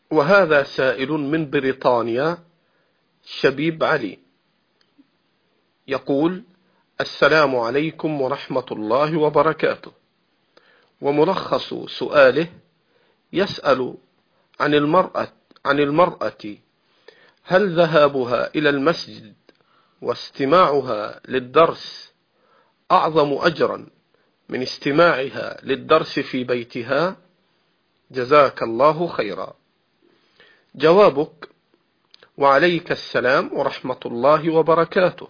وهذا سائل من بريطانيا شبيب علي يقول: السلام عليكم ورحمة الله وبركاته. وملخص سؤاله يسأل عن المرأة هل ذهابها إلى المسجد واستماعها للدرس أعظم أجرا من استماعها للدرس في بيتها؟ جزاك الله خيرا. جوابك: وعليك السلام ورحمة الله وبركاته.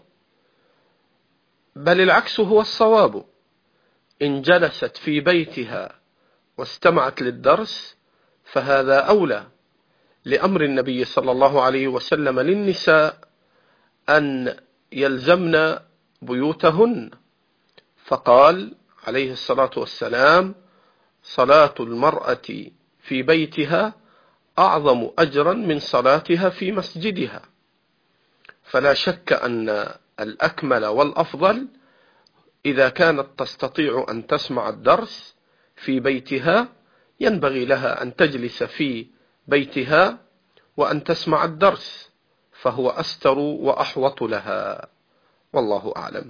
بل العكس هو الصواب. إن جلست في بيتها واستمعت للدرس فهذا أولى، لأمر النبي صلى الله عليه وسلم للنساء أن يلزمن بيوتهن، فقال عليه الصلاة والسلام: صلاة المرأة في بيتها أعظم أجرا من صلاتها في مسجدها. فلا شك أن الأكمل والأفضل إذا كانت تستطيع أن تسمع الدرس في بيتها ينبغي لها أن تجلس في بيتها وأن تسمع الدرس، فهو أستر وأحوط لها، والله أعلم.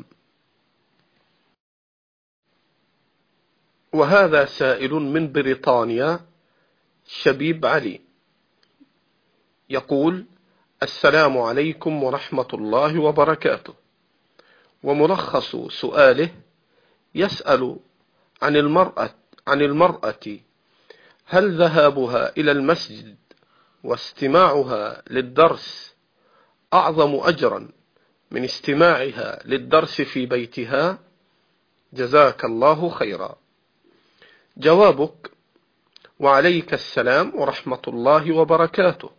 وهذا سائل من بريطانيا شبيب علي يقول: السلام عليكم ورحمة الله وبركاته. وملخص سؤاله يسأل عن المرأة هل ذهابها إلى المسجد واستماعها للدرس أعظم أجرا من استماعها للدرس في بيتها؟ جزاك الله خيرا. جوابك: وعليك السلام ورحمة الله وبركاته.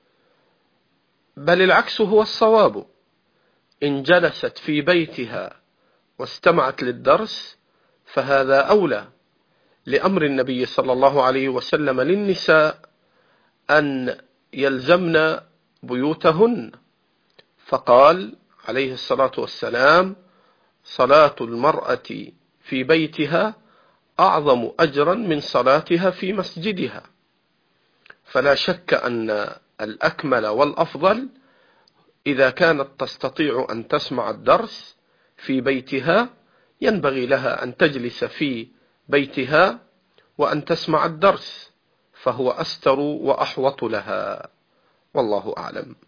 بل العكس هو الصواب. إن جلست في بيتها واستمعت للدرس فهذا أولى، لأمر النبي صلى الله عليه وسلم للنساء أن يلزمن بيوتهن، فقال عليه الصلاة والسلام: صلاة المرأة في بيتها أعظم أجرا من صلاتها في مسجدها. فلا شك أن الأكمل والأفضل إذا كانت تستطيع أن تسمع الدرس في بيتها ينبغي لها أن تجلس في بيتها وأن تسمع الدرس، فهو أستر وأحوط لها، والله أعلم.